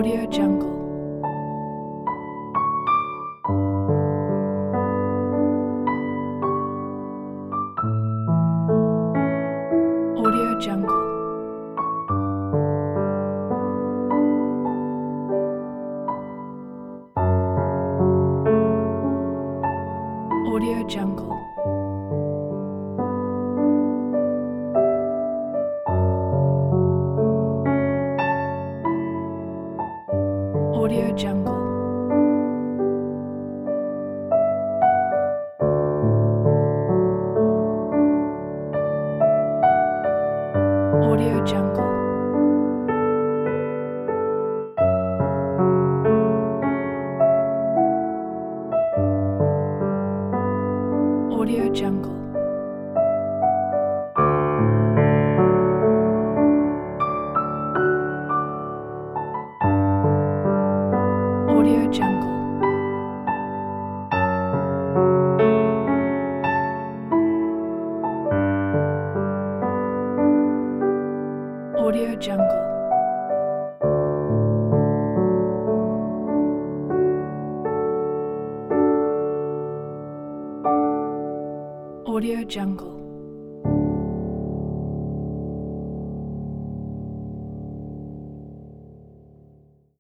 Audio Jungle. Audio Jungle. Audio Jungle. Audio Jungle. Audio Jungle. Audio Jungle. Audio Jungle. Audio Jungle. Audio Jungle.